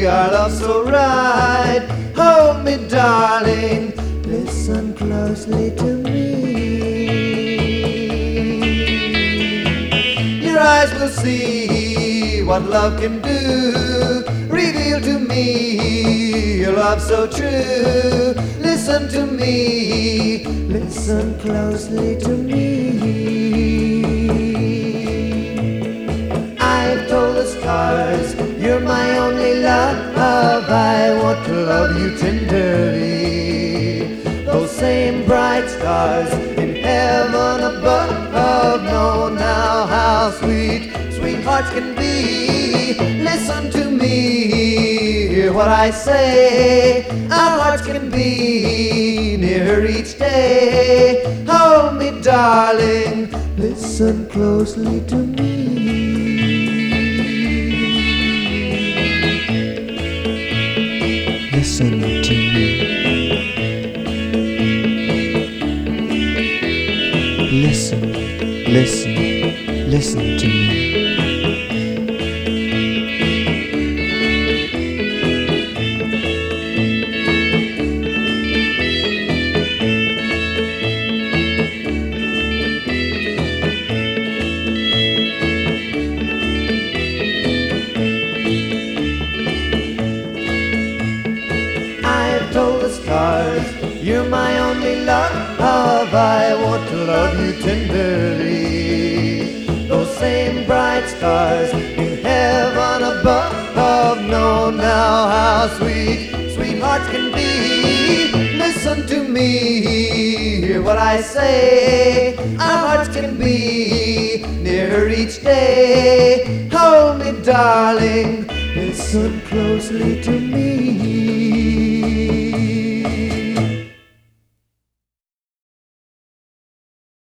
our love so right. Hold me, darling, listen closely to me. Your eyes will see what love can do. Reveal to me your love so true. Listen to me, listen closely to me. I've told the stars you're my only love. I want to love you tenderly. Those same bright stars in heaven above know now how sweet, sweet hearts can be. Listen to me, hear what I say. Our hearts can be nearer each day. Hold me, darling, listen closely to me. Listen to me. Listen, listen, listen to me. I've told the stars you're my only love. I want to love you tenderly. Those same bright stars in heaven above know now how sweet, sweet hearts can be. Listen to me, hear what I say. Our hearts can be nearer each day. Hold me, darling, listen closely to me.